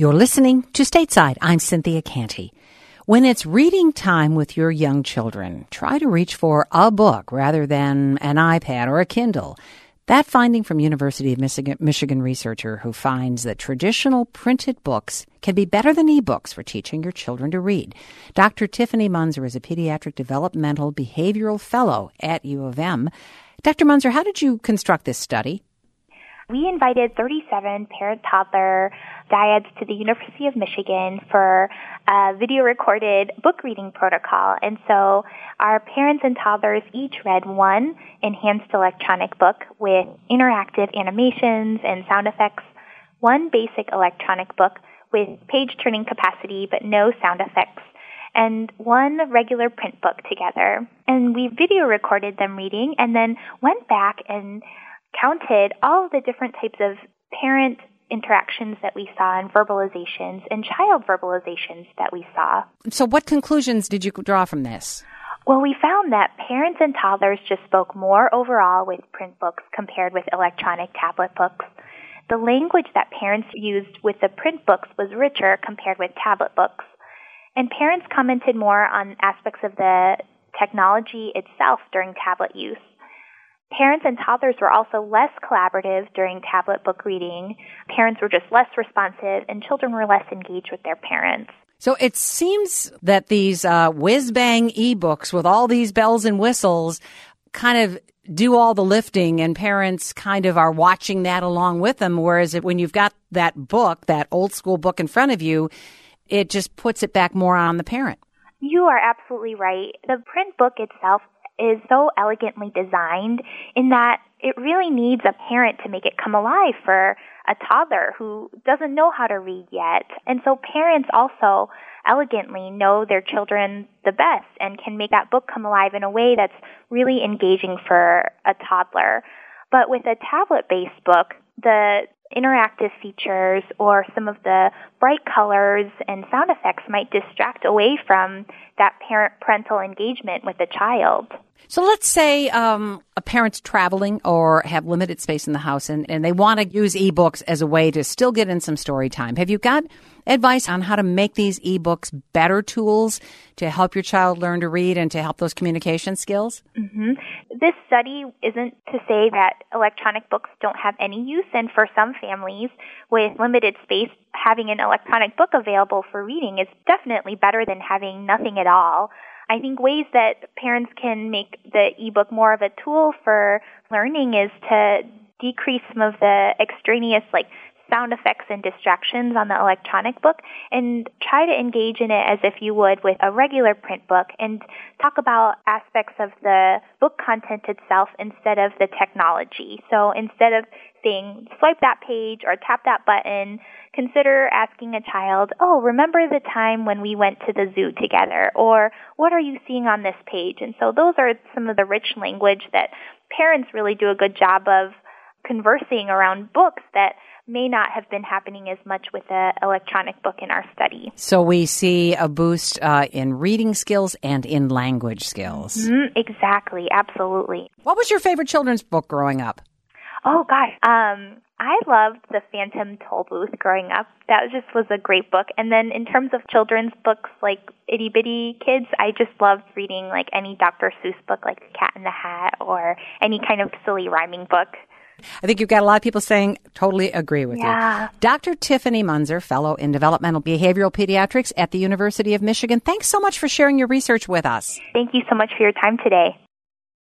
You're listening to Stateside. I'm Cynthia Canty. When it's reading time with your young children, try to reach for a book rather than an iPad or a Kindle. That finding from University of Michigan researcher who finds that traditional printed books can be better than ebooks for teaching your children to read. Dr. Tiffany Munzer is a pediatric developmental behavioral fellow at U of M. Dr. Munzer, how did you construct this study? We invited 37 parent-toddler dyads to the University of Michigan for a video-recorded book reading protocol. And so our parents and toddlers each read one enhanced electronic book with interactive animations and sound effects, one basic electronic book with page-turning capacity but no sound effects, and one regular print book together. And we video-recorded them reading and then went back and counted all of the different types of parent interactions that we saw and verbalizations and child verbalizations that we saw. So what conclusions did you draw from this? Well, we found that parents and toddlers just spoke more overall with print books compared with electronic tablet books. The language that parents used with the print books was richer compared with tablet books. And parents commented more on aspects of the technology itself during tablet use. Parents and toddlers were also less collaborative during tablet book reading. Parents were just less responsive, and children were less engaged with their parents. So it seems that these whiz-bang ebooks with all these bells and whistles kind of do all the lifting, and parents kind of are watching that along with them, whereas when you've got that book, that old-school book in front of you, it just puts it back more on the parent. You are absolutely right. The print book itself is so elegantly designed in that it really needs a parent to make it come alive for a toddler who doesn't know how to read yet. And so parents also elegantly know their children the best and can make that book come alive in a way that's really engaging for a toddler. But with a tablet-based book, the interactive features or some of the bright colors and sound effects might distract away from that parental engagement with the child. So let's say a parent's traveling or have limited space in the house and they want to use ebooks as a way to still get in some story time. Have you got advice on how to make these ebooks better tools to help your child learn to read and to help those communication skills? Mm-hmm. This study isn't to say that electronic books don't have any use, and for some families with limited space, having an electronic book available for reading is definitely better than having nothing at all. I think ways that parents can make the ebook more of a tool for learning is to decrease some of the extraneous sound effects and distractions on the electronic book and try to engage in it as if you would with a regular print book and talk about aspects of the book content itself instead of the technology. So instead of saying swipe that page or tap that button, consider asking a child, remember the time when we went to the zoo together, or what are you seeing on this page? And so those are some of the rich language that parents really do a good job of conversing around books that may not have been happening as much with the electronic book in our study. So we see a boost in reading skills and in language skills. Mm-hmm, exactly, absolutely. What was your favorite children's book growing up? Oh, gosh. I loved The Phantom Tollbooth growing up. That was a great book. And then in terms of children's books like Itty Bitty Kids, I just loved reading any Dr. Seuss book like The Cat in the Hat or any kind of silly rhyming book. I think you've got a lot of people saying totally agree with you. Dr. Tiffany Munzer, fellow in developmental behavioral pediatrics at the University of Michigan. Thanks so much for sharing your research with us. Thank you so much for your time today.